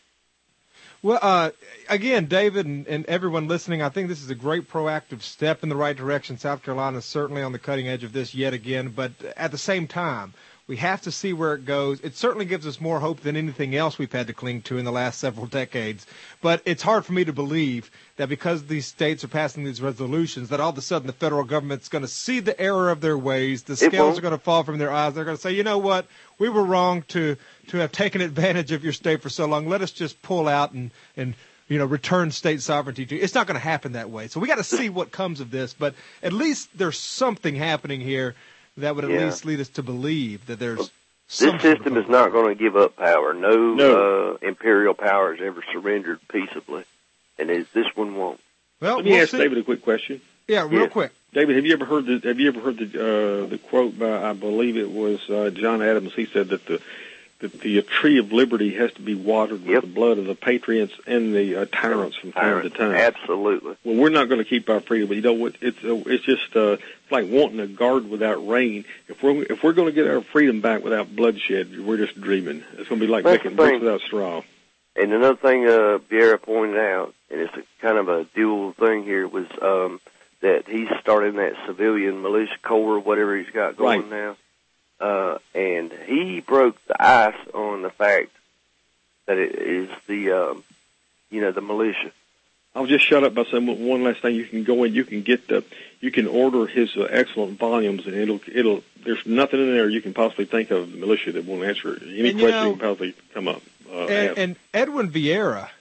Well, uh, again, David and, and everyone listening, I think this is a great proactive step in the right direction. South Carolina is certainly on the cutting edge of this yet again, but at the same time, we have to see where it goes. It certainly gives us more hope than anything else we've had to cling to in the last several decades. But it's hard for me to believe that because these states are passing these resolutions, that all of a sudden the federal government's going to see the error of their ways, the scales are going to fall from their eyes. They're going to say, you know what, we were wrong to, to have taken advantage of your state for so long. Let us just pull out and, and you know, return state sovereignty to you. It's not going to happen that way. So we got to see what comes of this. But at least there's something happening here that would at yeah. least lead us to believe that there's well, some this system is not going to give up power. No, no. Uh, imperial power has ever surrendered peaceably, and it, this one won't. Well, let me we'll ask see. David a quick question. Yeah, real yes. quick. David, have you ever heard the Have you ever heard the uh, the quote by I believe it was uh, John Adams? He said that the that the tree of liberty has to be watered with yep. the blood of the patriots and the uh, tyrants from time Tyrants. to time. Absolutely. Well, we're not going to keep our freedom, but you know what? It's uh, it's just uh, it's like wanting a garden without rain. If we're if we're going to get our freedom back without bloodshed, we're just dreaming. It's going to be like That's making the thing. bricks without straw. And another thing uh, Vieira pointed out, and it's a, kind of a dual thing here, was um, that he's starting that civilian militia corps, whatever he's got going right. now. Uh, and he broke the ice on the fact that it is the, um, you know, the militia. I'll just shut up by saying one last thing. You can go in, you can get the, you can order his uh, excellent volumes, and it'll, it'll. There's nothing in there you can possibly think of the militia that won't answer any And, question you you, know, can possibly come up. Uh, and, and Edwin Vieira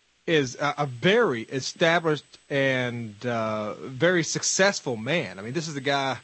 is a, a very established and uh, very successful man. I mean, this is a guy. Yeah.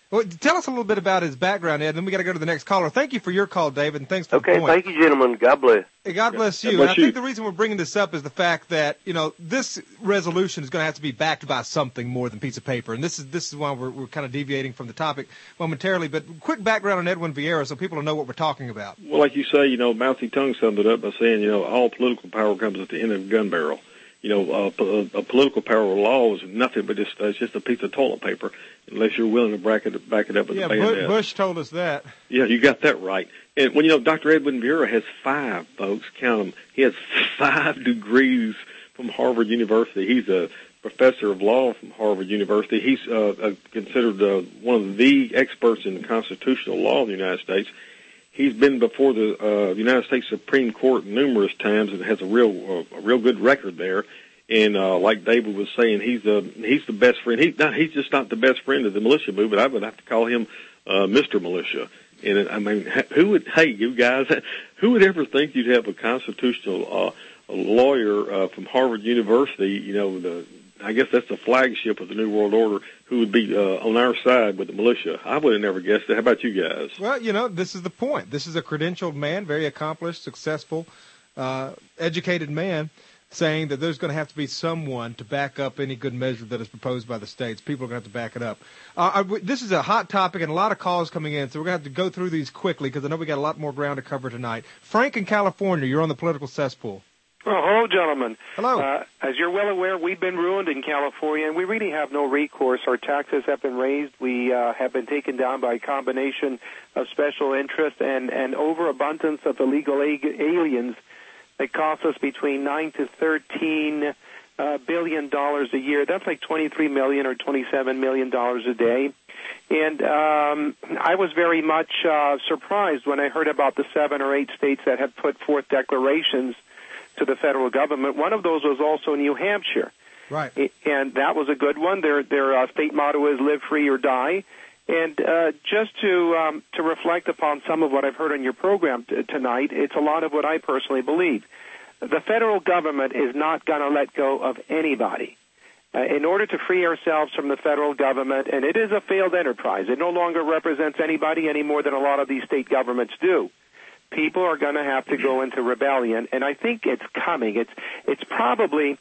Well, tell us a little bit about his background, Ed, and then we got to go to the next caller. Thank you for your call, David, and thanks for okay, the point. thank you, gentlemen. God bless. Hey, God bless you. God bless and I you. think the reason we're bringing this up is the fact that, you know, this resolution is going to have to be backed by something more than piece of paper. And this is this is why we're, we're kind of deviating from the topic momentarily. But quick background on Edwin Vieira so people will know what we're talking about. Well, like you say, you know, Mao Zedong summed it up by saying, you know, all political power comes at the end of a gun barrel. You know, uh, a, a political power of law is nothing but just, uh, it's just a piece of toilet paper, unless you're willing to back it, back it up with yeah, a bayonet. Bush told us that. Yeah, you got that right. And when you know, Doctor Edwin Vieira has five, folks, count them. He has five degrees from Harvard University. He's a professor of law from Harvard University. He's uh, uh, considered uh, one of the experts in constitutional law in the United States. He's been before the uh, United States Supreme Court numerous times and has a real, uh, a real good record there. And uh, like David was saying, he's the he's the best friend. He's not he's just not the best friend of the militia movement. I would have to call him uh, Mister Militia. And I mean, who would? Hey, you guys, who would ever think you'd have a constitutional uh, a lawyer uh, from Harvard University? You know, the I guess that's the flagship of the New World Order, who would be uh, on our side with the militia. I would have never guessed that. How about you guys? Well, you know, this is the point. This is a credentialed man, very accomplished, successful, uh, educated man, saying that there's going to have to be someone to back up any good measure that is proposed by the states. People are going to have to back it up. Uh, I, this is a hot topic and a lot of calls coming in, so we're going to have to go through these quickly because I know we got a lot more ground to cover tonight. Frank in California, you're on the political cesspool. Oh, hello, gentlemen. Hello. Uh, as you're well aware, we've been ruined in California, and we really have no recourse. Our taxes have been raised. We uh, have been taken down by a combination of special interests and, and overabundance of illegal a- aliens that cost us between nine to thirteen uh, billion dollars a year. That's like twenty-three million or twenty-seven million dollars a day. And um, I was very much uh, surprised when I heard about the seven or eight states that had put forth declarations to the federal government. One of those was also New Hampshire. Right. And that was a good one. Their their uh, state motto is live free or die. And uh, just to um, to reflect upon some of what I've heard on your program t- tonight, it's a lot of what I personally believe. The federal government is not going to let go of anybody. Uh, in order to free ourselves from the federal government, and it is a failed enterprise, it no longer represents anybody any more than a lot of these state governments do. People are going to have to go into rebellion, and I think it's coming. It's it's probably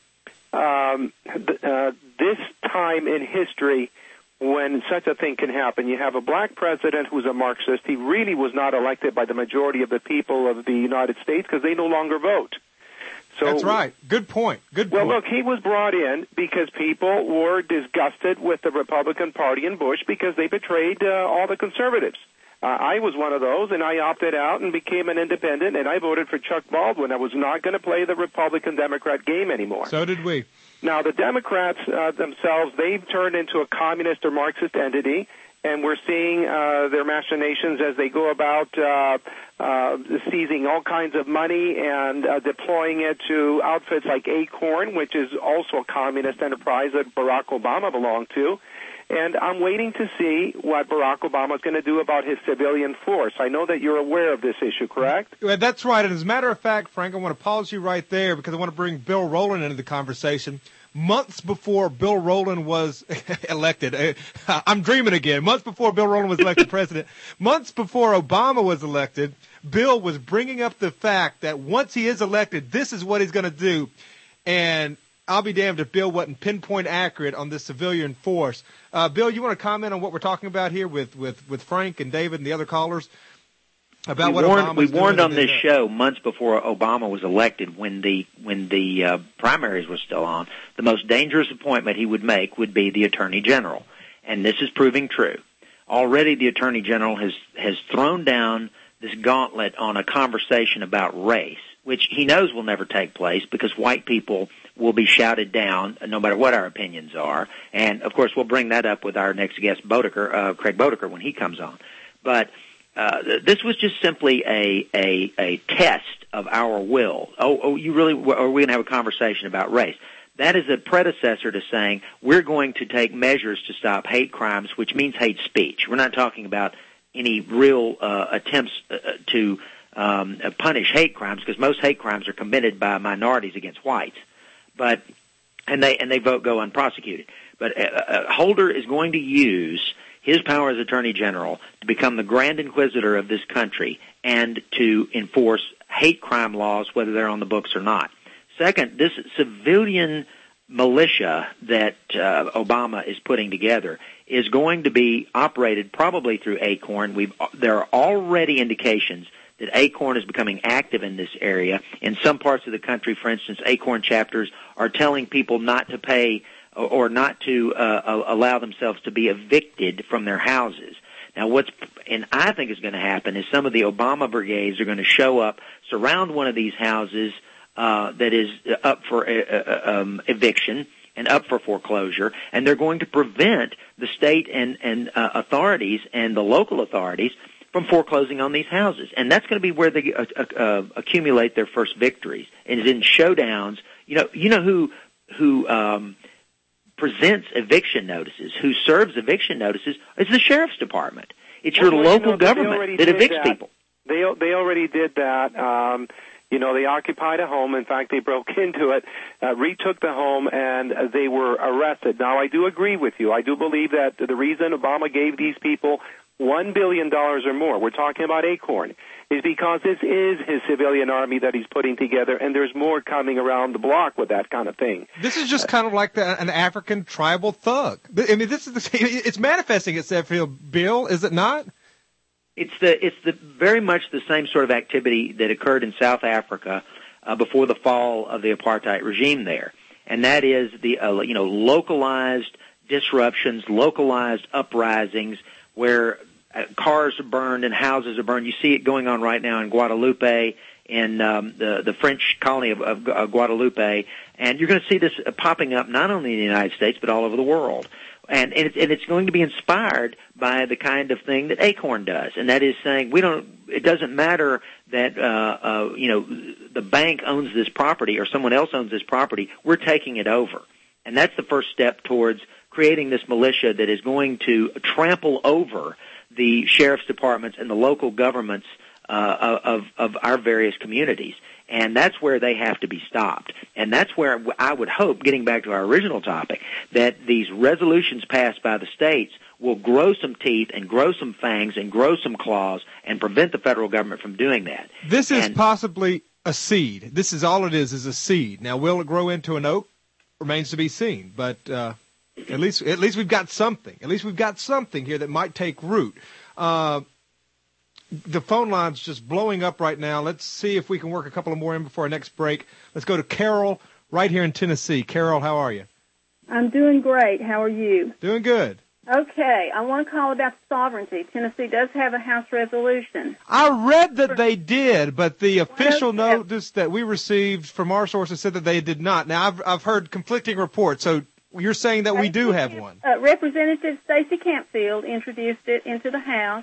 um, th- uh, this time in history when such a thing can happen. You have a black president who's a Marxist. He really was not elected by the majority of the people of the United States because they no longer vote. So, that's right. Good point. Good point. Well, look, he was brought in because people were disgusted with the Republican Party and Bush because they betrayed uh, all the conservatives. Uh, I was one of those, and I opted out and became an independent, and I voted for Chuck Baldwin. I was not going to play the Republican-Democrat game anymore. So did we. Now, the Democrats uh, themselves, they've turned into a communist or Marxist entity, and we're seeing uh, their machinations as they go about uh, uh, seizing all kinds of money and uh, deploying it to outfits like Acorn, which is also a communist enterprise that Barack Obama belonged to. And I'm waiting to see what Barack Obama is going to do about his civilian force. I know that you're aware of this issue, correct? Well, that's right. And as a matter of fact, Frank, I want to pause you right there because I want to bring Bill Rowland into the conversation. Months before Bill Rowland was elected, I'm dreaming again, months before Bill Rowland was elected president, months before Obama was elected, Bill was bringing up the fact that once he is elected, this is what he's going to do. And I'll be damned if Bill wasn't pinpoint accurate on this civilian force. Uh, Bill, you want to comment on what we're talking about here with, with, with Frank and David and the other callers about we what warned, Obama's we doing warned on and this that? show months before Obama was elected, when the when the uh, primaries were still on, the most dangerous appointment he would make would be the Attorney General, and this is proving true. Already, the Attorney General has has thrown down this gauntlet on a conversation about race, which he knows will never take place because white people will be shouted down no matter what our opinions are. And, of course, we'll bring that up with our next guest, Bodeker, uh, Craig Bodeker, when he comes on. But uh, this was just simply a, a, a test of our will. Oh, oh, you really are we going to have a conversation about race? That is a predecessor to saying we're going to take measures to stop hate crimes, which means hate speech. We're not talking about any real uh, attempts uh, to um, punish hate crimes because most hate crimes are committed by minorities against whites. But and they and they vote go unprosecuted. But uh, uh, Holder is going to use his power as Attorney General to become the Grand Inquisitor of this country and to enforce hate crime laws, whether they're on the books or not. Second, this civilian militia that uh, Obama is putting together is going to be operated probably through ACORN. We've, there are already indications that ACORN is becoming active in this area. In some parts of the country, for instance, ACORN chapters are telling people not to pay or not to uh, allow themselves to be evicted from their houses. Now, what's and I think is going to happen is some of the Obama brigades are going to show up, surround one of these houses uh, that is up for uh, uh, um, eviction and up for foreclosure, and they're going to prevent the state and, and uh, authorities and the local authorities from foreclosing on these houses. And that's going to be where they uh, uh, accumulate their first victories, and is in showdowns. You know, you know who who um, presents eviction notices, who serves eviction notices, is the sheriff's department. It's your well, local you know, government that evicts that. people. They they already did that. Um, you know, they occupied a home. In fact, they broke into it, uh, retook the home, and uh, they were arrested. Now, I do agree with you. I do believe that the reason Obama gave these people one billion dollars or more, we're talking about ACORN, is because this is his civilian army that he's putting together, and there's more coming around the block with that kind of thing. This is just kind of like the, an African tribal thug. I mean, this is the, it's manifesting itself here, Bill, is it not? It's the it's the very much the same sort of activity that occurred in South Africa uh, before the fall of the apartheid regime there, and that is the uh, you know localized disruptions, localized uprisings where uh, cars are burned and houses are burned. You see it going on right now in Guadeloupe, in um, the the French colony of, of uh, Guadeloupe, and you're going to see this uh, popping up not only in the United States but all over the world. And, and, it's, and it's going to be inspired by the kind of thing that ACORN does, and that is saying we don't. It doesn't matter that uh, uh, you know the bank owns this property or someone else owns this property. We're taking it over, and that's the first step towards creating this militia that is going to trample over the sheriff's departments and the local governments uh, of of our various communities. And that's where they have to be stopped. And that's where I would hope, getting back to our original topic, that these resolutions passed by the states will grow some teeth and grow some fangs and grow some claws and prevent the federal government from doing that. This is and, possibly a seed. This is all it is, is a seed. Now, will it grow into an oak? Remains to be seen. But uh, at least at least we've got something. At least we've got something here that might take root. Uh The phone line's just blowing up right now. Let's see if we can work a couple of more in before our next break. Let's go to Carol right here in Tennessee. Carol, how are you? I'm doing great. How are you? Doing good. Okay, I want to call about sovereignty. Tennessee does have a House resolution. I read that they did, but the official notice that we received from our sources said that they did not. Now, I've, I've heard conflicting reports, so you're saying that we do have one. Uh, Representative Stacey Campfield introduced it into the House.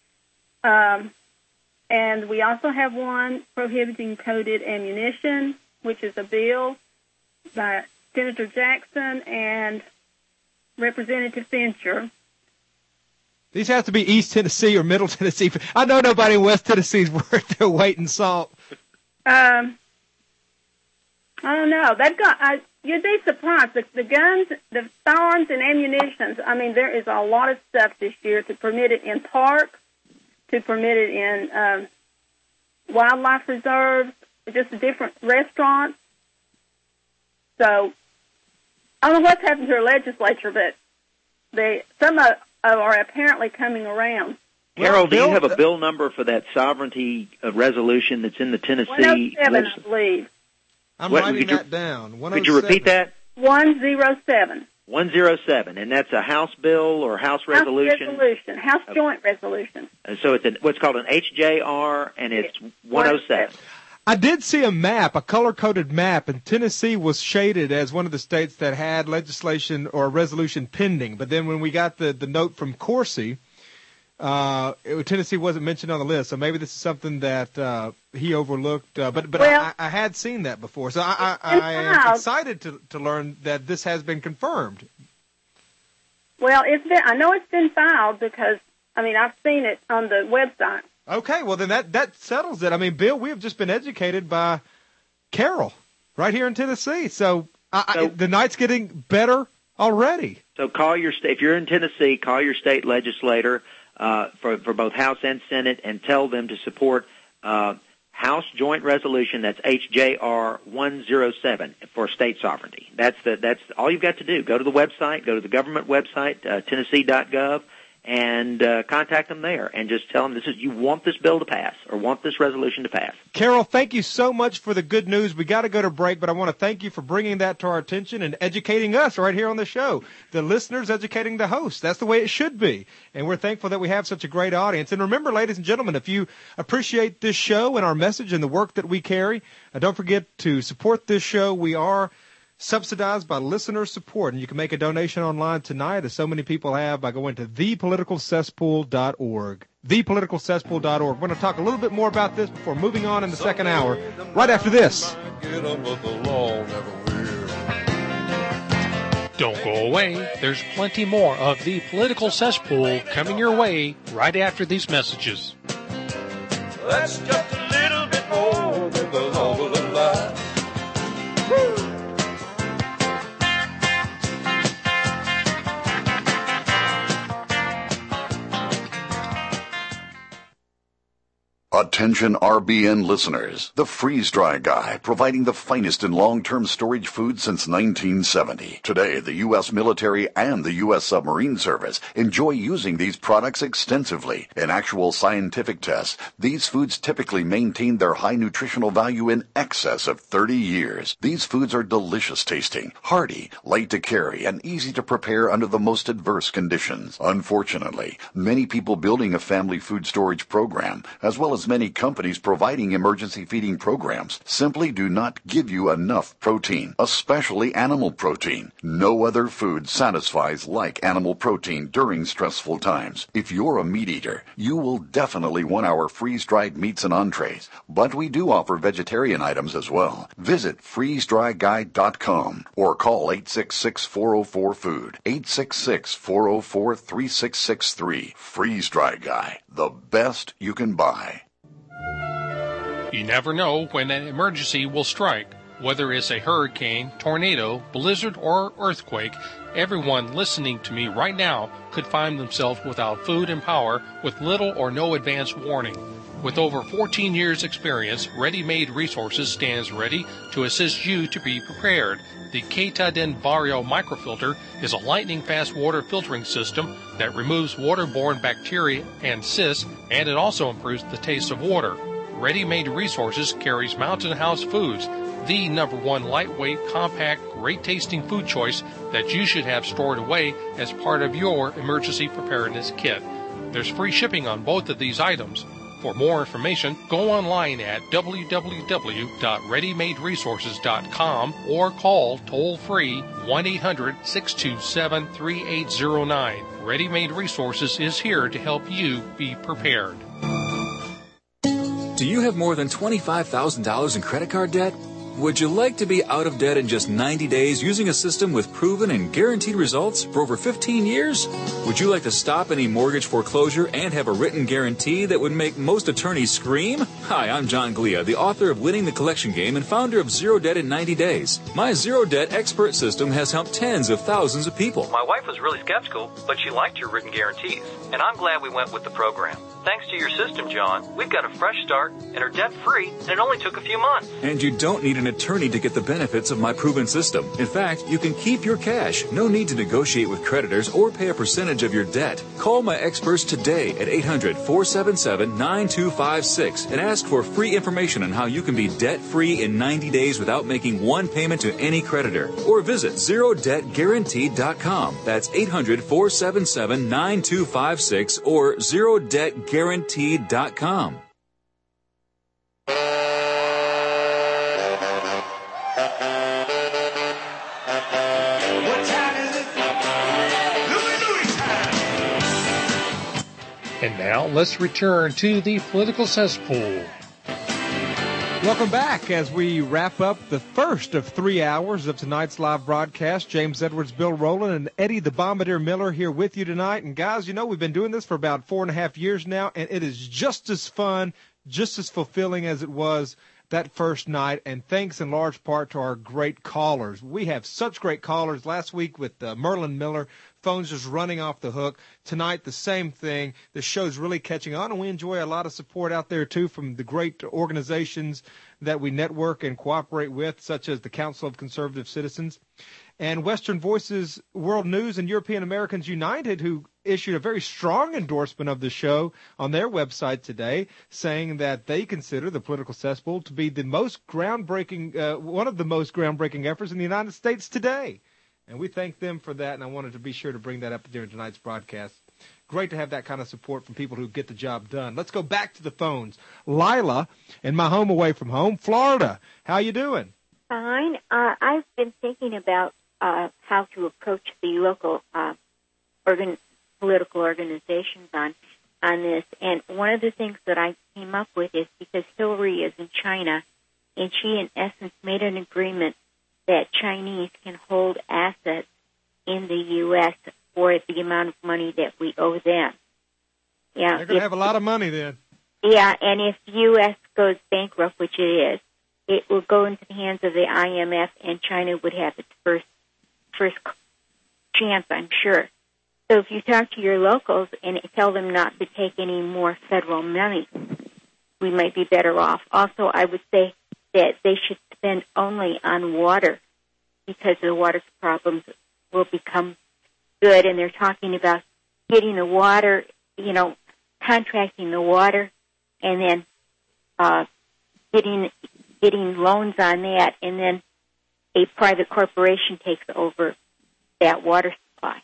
Um, and we also have one prohibiting coded ammunition, which is a bill by Senator Jackson and Representative Fincher. These have to be East Tennessee or Middle Tennessee. I know nobody in West Tennessee is worth their weight in salt. Um, I don't know. They've got. I, you'd be surprised. The, the guns, the firearms, and ammunitions. I mean, there is a lot of stuff this year to permit it in parks, to permit it in um, wildlife reserves, just different restaurants. So I don't know what's happened to our legislature, but they some of are apparently coming around. Carol, Well, do you Bill- have a bill number for that sovereignty uh, resolution that's in the Tennessee? one oh seven, I legis- believe. I'm What, writing could you- that down. Could you repeat that? one oh seven. one oh seven, and that's a House bill or House resolution? House resolution. House joint resolution. And so it's an, what's called an H J R, and it's one oh seven. I did see a map, a color-coded map, and Tennessee was shaded as one of the states that had legislation or a resolution pending. But then when we got the, the note from Corsi, uh, it, Tennessee wasn't mentioned on the list. So maybe this is something that uh, he overlooked. Uh, but but Well- I, I had seen that before. So I, I, I am filed. excited to, to learn that this has been confirmed. Well, it's been, I know it's been filed because, I mean, I've seen it on the website. Okay, well, then that, that settles it. I mean, Bill, we have just been educated by Carol right here in Tennessee. So, I, I, the night's getting better Already. So call your state. If you're in Tennessee, call your state legislator uh, for for both House and Senate, and tell them to support uh, House Joint Resolution. That's H J R one oh seven for state sovereignty. That's the that's all you've got to do. Go to the website. Go to the government website, uh, Tennessee dot gov. And uh, contact them there, and just tell them this is you want this bill to pass or want this resolution to pass. Carol, thank you so much for the good news. We got to go to break, but I want to thank you for bringing that to our attention and educating us right here on the show. The listeners educating the host. That's the way it should be, and we're thankful that we have such a great audience. And remember, ladies and gentlemen, if you appreciate this show and our message and the work that we carry, uh, don't forget to support this show. We are subsidized by listener support, and you can make a donation online tonight, as so many people have, by going to the political cesspool dot org. the political cesspool dot org. We're going to talk a little bit more about this before moving on in the second hour, right after this. Don't go away. There's plenty more of The Political Cesspool coming your way right after these messages. That's just a little bit more than the love of the life. Woo! Attention R B N listeners. The Freeze Dry Guy, providing the finest in long-term storage food since nineteen seventy. Today, the U S military and the U S submarine service enjoy using these products extensively. In actual scientific tests, these foods typically maintain their high nutritional value in excess of thirty years. These foods are delicious tasting, hearty, light to carry, and easy to prepare under the most adverse conditions. Unfortunately, many people building a family food storage program, as well as many companies providing emergency feeding programs, simply do not give you enough protein, especially animal protein. No other food satisfies like animal protein during stressful times. If you're a meat eater, you will definitely want our freeze-dried meats and entrees, but we do offer vegetarian items as well. Visit freeze dry guy dot com or call eight six six, four oh four, food, eight six six, four oh four, three six six three. Freeze Dry Guy, the best you can buy. You never know when an emergency will strike. Whether it's a hurricane, tornado, blizzard, or earthquake, everyone listening to me right now could find themselves without food and power with little or no advance warning. With over fourteen years experience, Ready Made Resources stands ready to assist you to be prepared. The Kataden Vario microfilter is a lightning-fast water filtering system that removes waterborne bacteria and cysts, and it also improves the taste of water. Ready Made Resources carries Mountain House Foods, the number one lightweight, compact, great-tasting food choice that you should have stored away as part of your emergency preparedness kit. There's free shipping on both of these items. For more information, go online at w w w dot ready made resources dot com or call toll-free one eight hundred, six two seven, three eight zero nine. Ready Made Resources is here to help you be prepared. Do you have more than twenty-five thousand dollars in credit card debt? Would you like to be out of debt in just ninety days using a system with proven and guaranteed results for over fifteen years? Would you like to stop any mortgage foreclosure and have a written guarantee that would make most attorneys scream? Hi, I'm John Glia, the author of Winning the Collection Game and founder of Zero Debt in ninety days. My Zero Debt expert system has helped tens of thousands of people. My wife was really skeptical, but she liked your written guarantees, and I'm glad we went with the program. Thanks to your system, John, we've got a fresh start and are debt-free, and it only took a few months. And you don't need an attorney to get the benefits of my proven system. In fact, you can keep your cash. No need to negotiate with creditors or pay a percentage of your debt. Call my experts today at eight hundred, four seven seven, nine two five six and ask for free information on how you can be debt-free in ninety days without making one payment to any creditor. Or visit zero debt guaranteed dot com. That's eight hundred, four seven seven, nine two five six or zero debt guaranteed dot com. And now let's return to the Political Cesspool. Welcome back as we wrap up the first of three hours of tonight's live broadcast. James Edwards, Bill Rowland, and Eddie the Bombardier Miller here with you tonight. And guys, you know, we've been doing this for about four and a half years now, and it is just as fun, just as fulfilling as it was that first night, and thanks in large part to our great callers. We have such great callers. Last week with uh, Merlin Miller, phones just running off the hook. Tonight, the same thing. The show's really catching on, and we enjoy a lot of support out there, too, from the great organizations that we network and cooperate with, such as the Council of Conservative Citizens and Western Voices World News and European Americans United, who issued a very strong endorsement of the show on their website today, saying that they consider the Political Cesspool to be the most groundbreaking, uh, one of the most groundbreaking efforts in the United States today. And we thank them for that, and I wanted to be sure to bring that up during tonight's broadcast. Great to have that kind of support from people who get the job done. Let's go back to the phones. Lila, in my home away from home, Florida. How you doing? Fine. Uh, I've been thinking about uh, how to approach the local uh, organ- political organizations on on this. And one of the things that I came up with is because Hillary is in China, and she, in essence, made an agreement that Chinese can hold assets in the U S for the amount of money that we owe them. Yeah, They're going to have a lot of money then. Yeah, and if the U S goes bankrupt, which it is, it will go into the hands of the I M F, and China would have its first first chance, I'm sure. So if you talk to your locals and tell them not to take any more federal money, we might be better off. Also, I would say that they should spend only on water, because the water problems will become good, and they're talking about getting the water, you know, contracting the water, and then uh, getting getting loans on that, and then a private corporation takes over that water supply.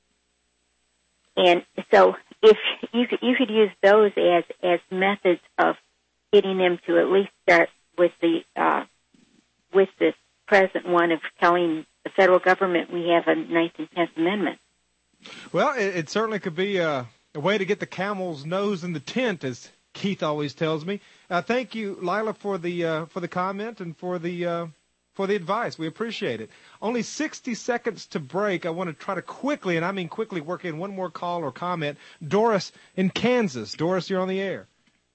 And so, if you could, you could use those as as methods of getting them to at least start with the uh, with the present one of telling the federal government we have a ninth and tenth Amendment. Well, it, it certainly could be a, a way to get the camel's nose in the tent, as Keith always tells me. Uh, thank you, Lila, for the uh, for the comment and for the uh, for the advice. We appreciate it. Only sixty seconds to break. I want to try to quickly, and I mean quickly, work in one more call or comment. Doris in Kansas. Doris, you're on the air.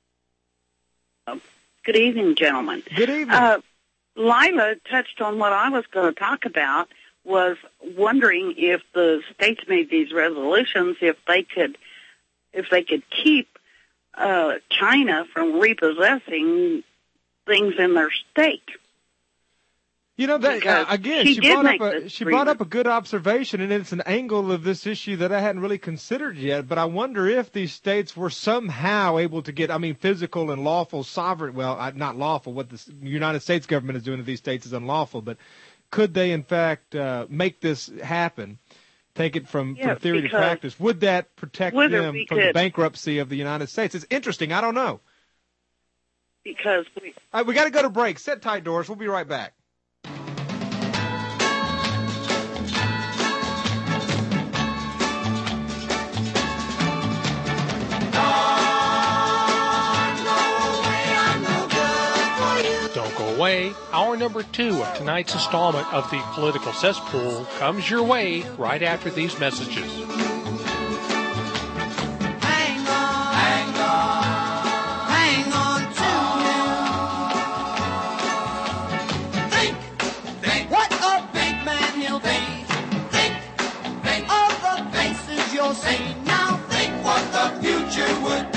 Good evening, gentlemen. Good evening. Uh, Lila touched on what I was going to talk about, was wondering if the states made these resolutions, if they could, if they could keep uh, China from repossessing things in their state. You know, that uh, again, she, she did brought make up a, this she brought up agreement. a good observation, and it's an angle of this issue that I hadn't really considered yet. But I wonder if these states were somehow able to get, I mean, physical and lawful sovereign. Well, uh, not lawful. What the United States government is doing to these states is unlawful. But could they, in fact, uh, make this happen? Take it from, Yeah, from theory to because practice. Would that protect whether them we from the could- bankruptcy of the United States? It's interesting. I don't know. Because we, All right, we got to go to break. Sit tight, Doris. We'll be right back. Don't go away. Hour number two of tonight's installment of the Political Cesspool comes your way right after these messages. Hang on, hang on, hang on to Think, think what a big man he'll be. Think, think of the faces you'll see. Now think what the future would be.